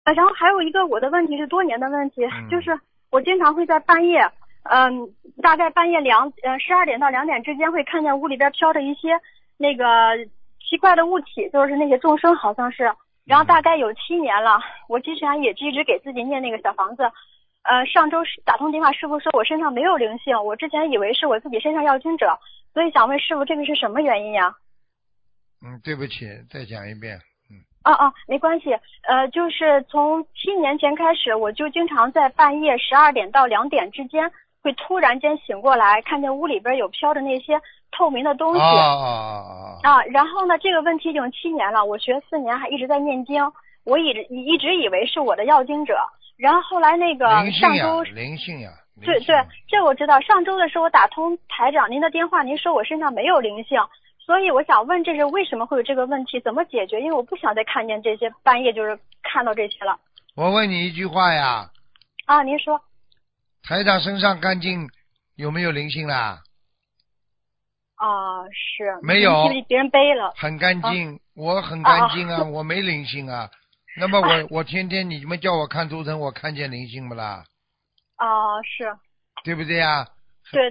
然后还有一个我的问题是多年的问题， 嗯就是我经常会在半夜，大概半夜12点到2点之间会看见屋里边飘着一些那个奇怪的物体，就是那些众生好像是，然后大概有7年了，我之前也一直给自己念那个小房子，上周打通电话，师傅说我身上没有灵性，我之前以为是我自己身上要经者，所以想问师傅这个是什么原因呀？ 对不起，再讲一遍。 没关系，就是从7年前开始，我就经常在半夜12点到2点之间，会突然间醒过来，看见屋里边有飘着那些透明的东西。然后呢，这个问题已经7年了，我学4年还一直在念经，我一直以为是我的要经者，然后后来那个上周灵性呀， 对，这我知道，上周的时候我打通台长您的电话，您说我身上没有灵性。所以我想问，这是为什么会有这个问题？怎么解决？因为我不想再看见这些，半夜就是看到这些了。 我问你一句话呀。 您说。 台长身上干净，有没有灵性啦？ 是。 没有。 别人背了。 很干净，我很干净啊，我没灵性啊。那么我天天你们叫我看图腾，我看见灵性不啦？ 是。 对不对呀？ 对。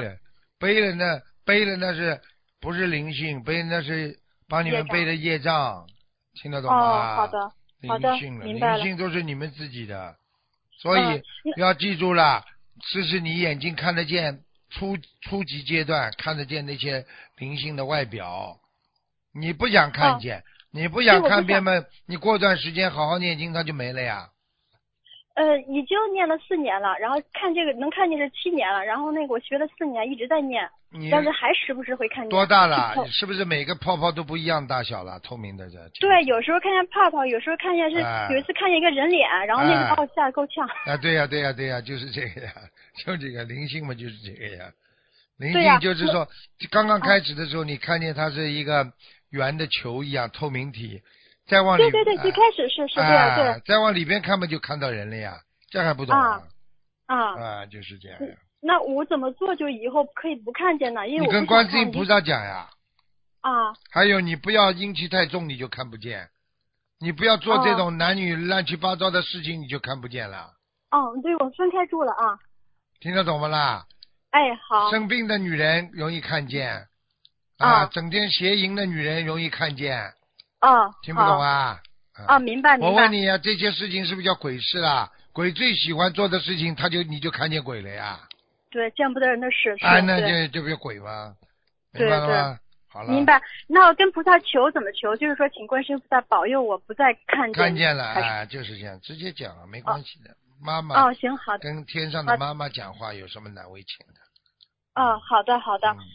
背了那是。不是灵性，背那是帮你们背的业障，听得懂吗？ 好的， 灵性了， 明白了。 灵性都是你们自己的，所以要记住了，这是你眼睛看得见初级阶段看得见那些灵性的外表，你不想看见，你不想看见嘛，你过段时间好好念经，它就没了呀。 已经念了4年了，然后看这个能看见是7年了，然后那个我学了4年一直在念，但是还时不时会看见。 多大了？是不是每个泡泡都不一样大小了？透明的这。 对，有时候看见泡泡，有时候看见是，有一次看见一个人脸，然后那个把我吓得够呛。 对呀，就是这个呀，就这个灵性嘛，就是这个呀。灵性就是说，刚刚开始的时候，你看见它是一个圆的球一样透明体。再往里对，最开始是这样，对。 再往里边看嘛，就看到人了呀，这还不懂就是这样呀。 那我怎么做就以后可以不看见呢？因为我你跟观世音菩萨讲呀。还有你不要阴气太重，你就看不见；你不要做这种男女乱七八糟的事情，你就看不见了。 对，我分开住了啊。 听得懂吗啦？ 好。 生病的女人容易看见整天邪淫的女人容易看见。听不懂啊？ 明白。 我问你啊，这些事情是不是叫鬼事啦？鬼最喜欢做的事情，你就看见鬼了呀？ 对，见不得人的事。 那就不是鬼吗？明白了吗？好了。 明白。那我跟菩萨求怎么求？就是说，请观世音菩萨保佑我不再看见了就是这样，直接讲了，没关系的。妈妈。 行，好的。 跟天上的妈妈讲话有什么难为情的？ 好的。